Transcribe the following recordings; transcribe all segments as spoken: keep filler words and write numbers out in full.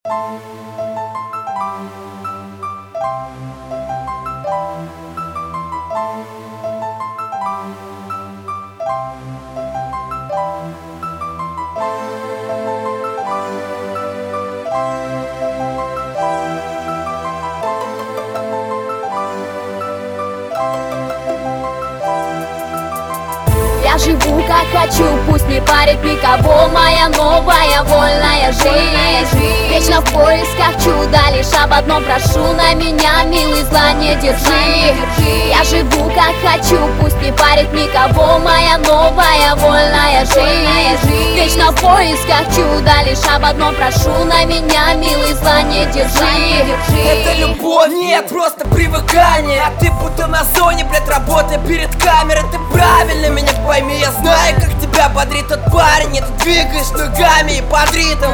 Я живу как хочу, пусть не парит никого моя новая вольная жизнь. Вечно в поисках чуда, лишь об одном прошу, на меня, милый, зла не держи. Я живу как хочу, пусть не парит никого моя новая вольная жизнь. Вечно в поисках чуда, лишь об одном прошу, на меня, милый, зла не держи. Это любовь, нет, просто привыкание. А ты будто на зоне, блядь, работая перед камерой. Ты правильно меня пойми, я знаю, как тебя бодрит тот парень. И ты двигаешь ногами и под ритм.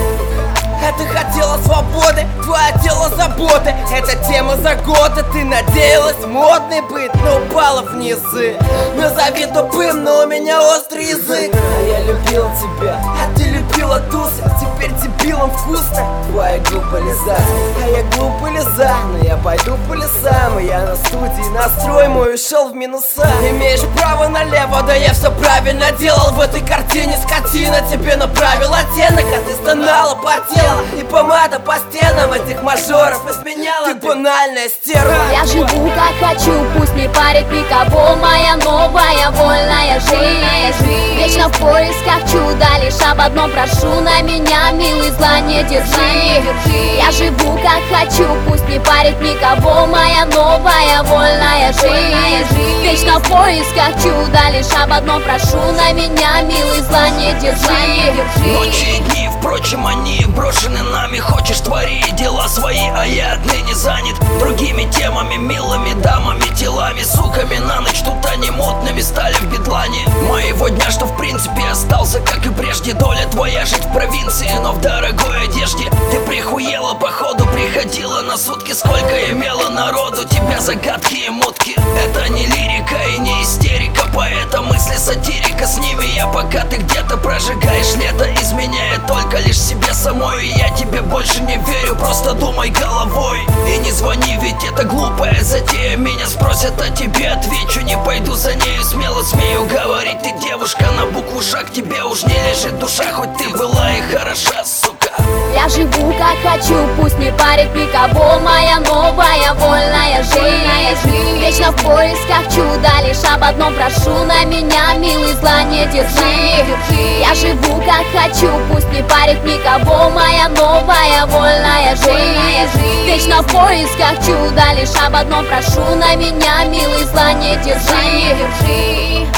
Это хотела свободы, твое тело заботы. Это тема за годы, ты надеялась модный быть, но упала вниз. Назови тупым, но у меня острый язык. А я любил тебя, а ты любила тусы. Теперь дебилам вкусно твоя глупая лиза. А я глупая лиза, но я пойду по лесам. И я на студии, настрой мой ушел в минуса. Имеешь право налево, да я все правильно делал. В этой картине скотина тебе направил оттенок. А ты стонала, потела, и помада по стенам этих мажоров изменяла. Ты банальная стерва. Я живу как хочу, пусть не парит никого моя новая вольная жизнь. Вечно в поисках чуда, лишь об одном прошу, на меня, милый, зла не держи. Я живу как хочу, пусть не парит никого моя новая вольная жизнь. Вечно в поисках чуда, лишь об одном прошу, на меня, милый, зла не держи. Ночи и дни, впрочем, они брошены нами. Хочешь, твори дела свои, а я отныне занят другими темами, милыми дамами, телами, суками. На ночь тут они модными стали в бедлане моего дня, что в принципе остался, как и прежде. Доля твоя жить в провинции, но в дорогой одежде. Ты прихуела, походу, приходила на сутки. Сколько имела народу, тебя загадки и мутки. Это не лирика и не истерика, поэта мысли сатирика. С ними я, пока ты где-то прожигаешь лето, изменяя только лишь себе самой. И я тебе больше не верю, просто думай головой. И не звони, ведь это глупая затея. Меня спросят, а тебе отвечу, не пойду за нею. Смело смею говорить, ты девушка на букву Ж, к тебе уж не лежит душа. Хоть ты была и хороша, сука. Я живу как хочу, пусть не парит никого моя новая вольная жизнь. Вечно в поисках чуда, лишь об одном прошу, на меня, милый, зла не держи. Я живу как хочу, пусть не парит никого моя новая вольная жизнь. Вечно в поисках чуда, лишь об одном прошу, на меня, милый, зла не держи.